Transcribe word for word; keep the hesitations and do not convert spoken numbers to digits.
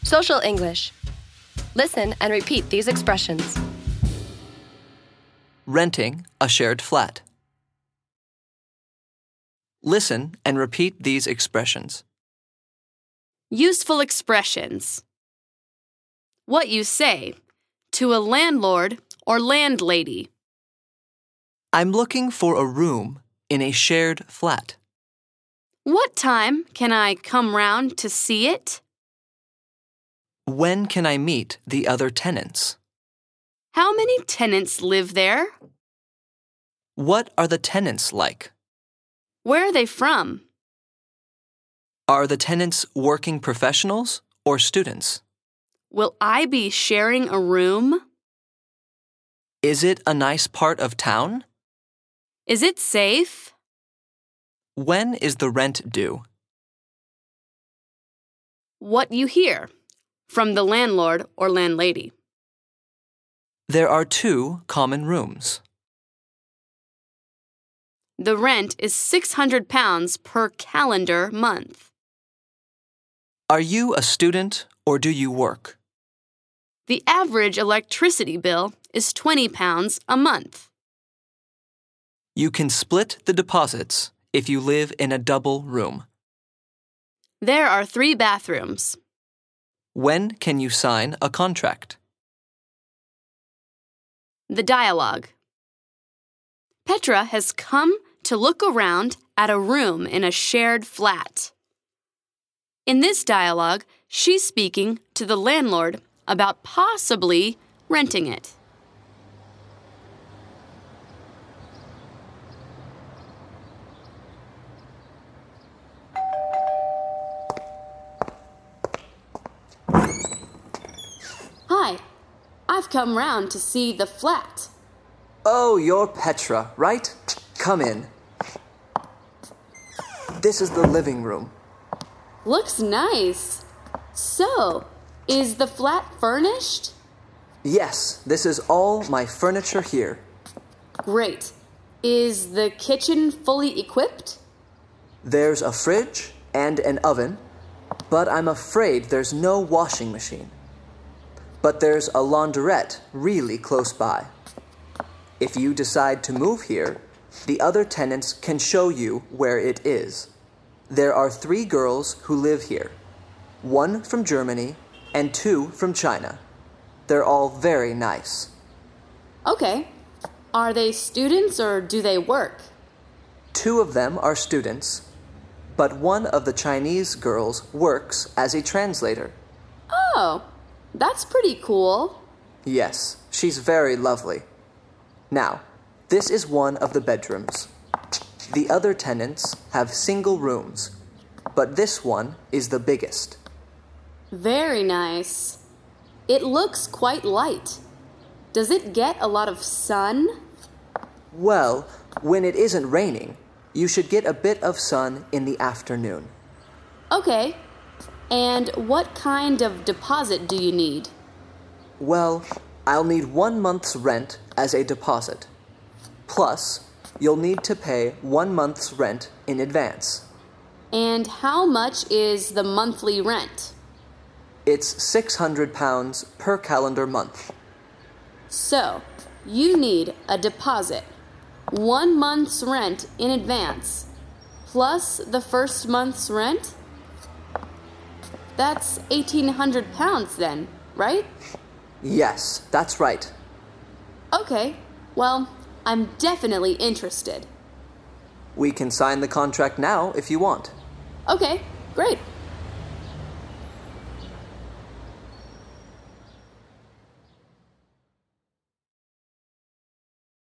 Social English. Listen and repeat these expressions. Renting a shared flat. Listen and repeat these expressions. Useful expressions. What you say to a landlord or landlady. I'm looking for a room in a shared flat. What time can I come round to see it? When can I meet the other tenants? How many tenants live there? What are the tenants like? Where are they from? Are the tenants working professionals or students? Will I be sharing a room? Is it a nice part of town? Is it safe? When is the rent due? What you hear from the landlord or landlady. There are two common rooms. The rent is six hundred pounds per calendar month. Are you a student or do you work? The average electricity bill is twenty pounds a month. You can split the deposits if you live in a double room. There are three bathrooms. When can you sign a contract? The dialogue. Petra has come to look around at a room in a shared flat. In this dialogue, she's speaking to the landlord about possibly renting it. Hi, I've come round to see the flat. Oh, you're Petra, right? Come in. This is the living room. Looks nice. So, is the flat furnished? Yes, this is all my furniture here. Great. Is the kitchen fully equipped? There's a fridge and an oven, but I'm afraid there's no washing machine. But there's a laundrette really close by. If you decide to move here, the other tenants can show you where it is. There are three girls who live here, one from Germany and two from China. They're all very nice. Okay. Are they students or do they work? Two of them are students, but one of the Chinese girls works as a translator. Oh, that's pretty cool. Yes, she's very lovely. Now, this is one of the bedrooms. The other tenants have single rooms, but this one is the biggest. Very nice. It looks quite light. Does it get a lot of sun? Well, when it isn't raining, you should get a bit of sun in the afternoon. Okay. And what kind of deposit do you need? Well, I'll need one month's rent as a deposit. Plus, you'll need to pay one month's rent in advance. And how much is the monthly rent? It's six hundred pounds per calendar month. So, you need a deposit, one month's rent in advance, plus the first month's rent? That's eighteen hundred pounds then, right? Yes, that's right. Okay, well, I'm definitely interested. We can sign the contract now if you want. Okay, great.